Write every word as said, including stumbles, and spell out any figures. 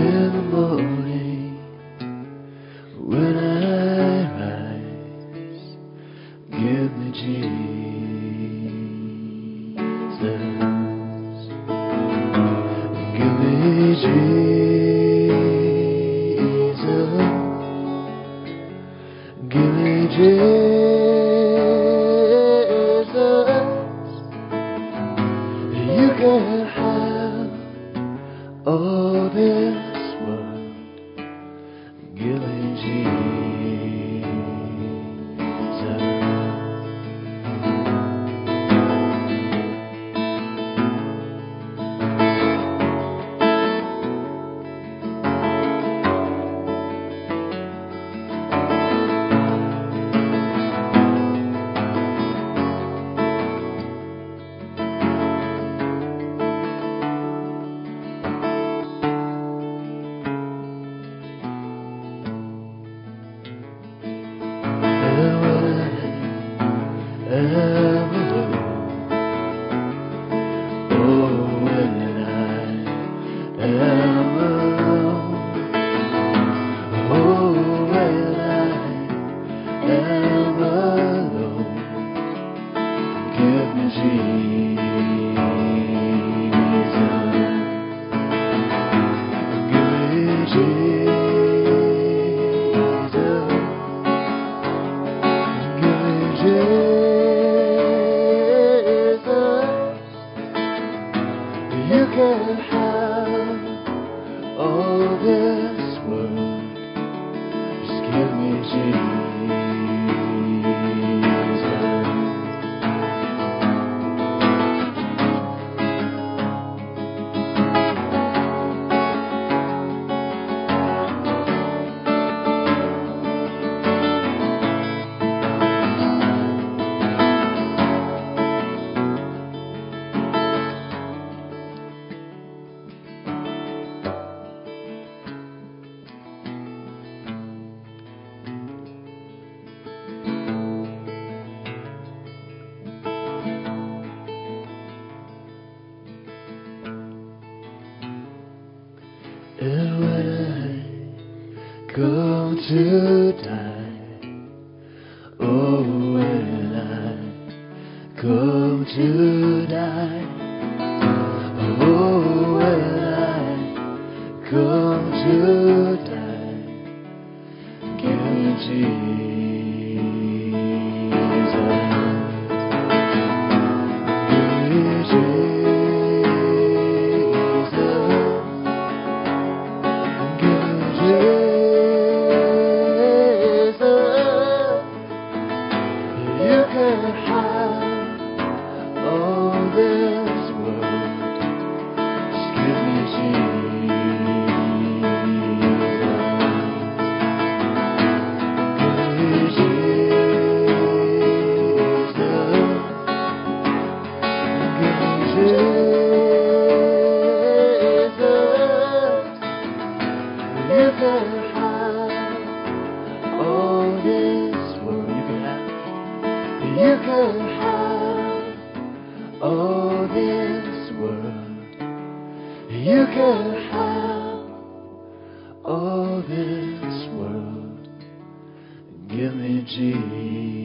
In the morning, when I rise, give me Jesus. Give me Jesus. Give me Jesus. You can have all this world. Give me Jesus. You can have all this world. Just give me And when I go to die, oh, when I go to die, oh, when I go to die, give me Jesus. Give me Jesus. You can have all this world. Just give me Jesus. Give me Jesus. Give me Jesus. You can have all this world. You can have. You can have all this world. You can have all this world. Give me Jesus.